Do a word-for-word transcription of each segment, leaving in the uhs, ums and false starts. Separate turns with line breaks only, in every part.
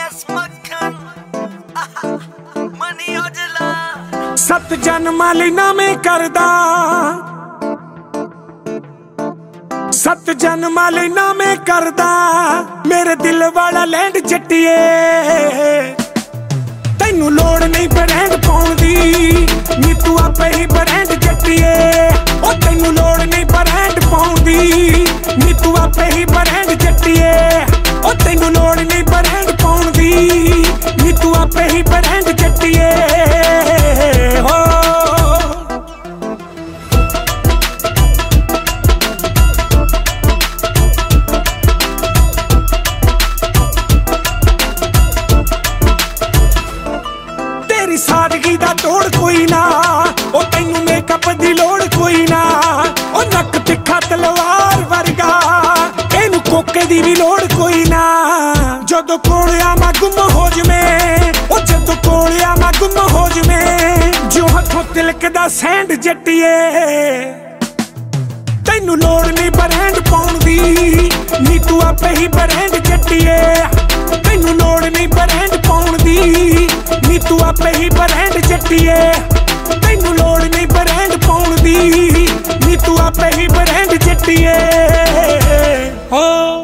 सत जन्मां लई नामे करदा, सत जन्मां लई नामे करदा मेरे दिल वाला लैंड जट्टिए। तैनू लोड़ नहीं ब्रांड पाउण दी, नी तू आपे ही ब्रांड जट्टिए। ओ तैनू लोड़ नहीं ब्रांड पाउण दी, नी तू आपे ही ब्रांड जट्टिए। ओ तैनू लोड़ नहीं ब्रांड पाउण दी, नी तू आपे ही ब्रांड जट्टिए। हो तेरी सादगी दा तोड़ कोई ना, ओ तैनू मेकअप दी लोड़ कोई ना। ओ नक तिखा तलवार वर्गा, एनू कोके दी भी लोड़ कोई ना। जदों कोल आवां गुम हो जवें, ओ जदों कोल आवां गुम हो जवें, जो हथों तिलकदा सैंड जट्टिए। तैनू लोड़ नहीं ब्रांड पाउण दी, नी तू आपे ही ब्रांड जट्टिए। तैनू लोड़ नहीं ब्रांड पाउण दी, नी तू आपे ही ब्रांड जट्टिए। तैनू लोड़ नहीं ब्रांड पाउण दी, नी तू आपे ही ब्रांड जट्टिए। हो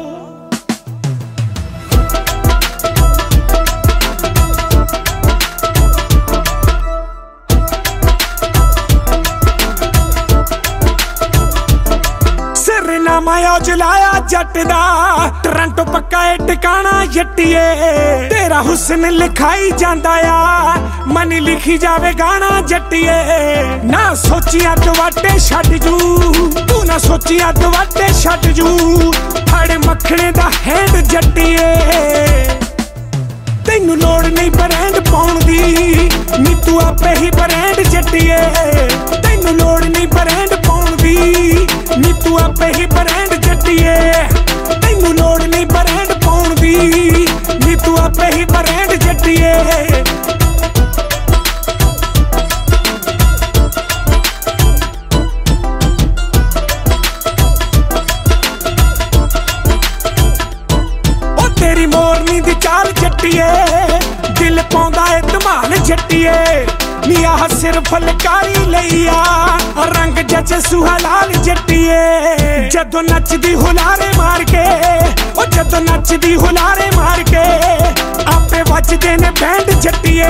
माया जलाया जट दा, टोरंटो पक्का है टिकाना जट्टिए। तेरा हुस्न लिखाई जांदा आ, मनी लिखी जावे गाना जट्टिए। ना सोचिया दुवाटे छड्ड जू, तू ना सोचिया दुवाटे छड्ड जू, फड़ मखणे दा हैंड जट्टिए। तैनू लोड़ नहीं ब्रांड पाउण दी, नी तू आपे ही ब्रांड जट्टिए। तैनू लोड़ नहीं ब्रांड पाउण दी, नी तू आपे ही ब्रांड जट्टिए। तैनू लोड़ नहीं ब्रांड पाउण दी, नी तू आपे ही ब्रांड जट्टिए। ओ तेरी मोरनी दी चाल जट्टिए, दिल पाउंदा ए धमाल जट्टिए। नी आह सिर फलकारी लईया, रंग जच सुहा लाल जट्टिए। जदों नचदी हुलारे मार के, ओ जदों नचदी हुलारे मार के, आपे वजदे ने बैंड जट्टिए।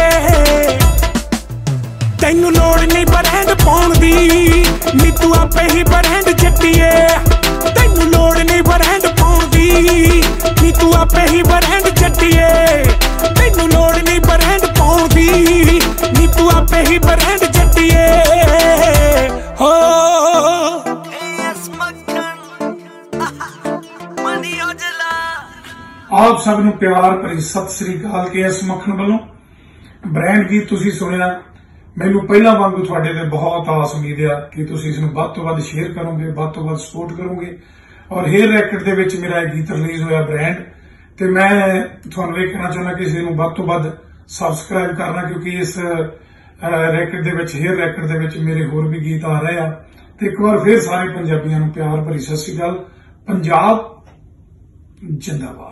तैनू लोड़ नहीं ब्रांड पाउण दी, नी तू आपे ही ब्रांड जट्टिए। तैनू लोड़ नहीं ब्रांड पाउण दी, नी तू आपे ही ब्रांड जट्टिए। तैनू लोड़ नहीं ब्रांड पाउण दी, नी तू आपे ही ब्रांड जट्टिए। हो
आप सब नूं प्यार भरी सत श्री अकाल। के एस मक्खन वालों ब्रांड गीत तुसीं सुनिया। मैनूं पहलां वांगू तुहाडे ते बहुत आस उम्मीद है कि तुसीं इस नूं वध तों वध शेयर करोगे, वध तों वध सपोर्ट करोगे। और हेयर रैकेट दे विच मेरा गीत रिलीज होया ब्रांड, ते मैं तुहानूं ये कहना चाहुंदा कि इस नूं वध तों वध सबसक्राइब करना, क्योंकि इस रैकेट दे विच हेयर रैकेट दे विच मेरे होर भी गीत आ रहे हैं। ते एक बार फिर सारे पंजाबियां नूं प्यार भरी सत श्री अकाल। पंजाब जिंदाबाद।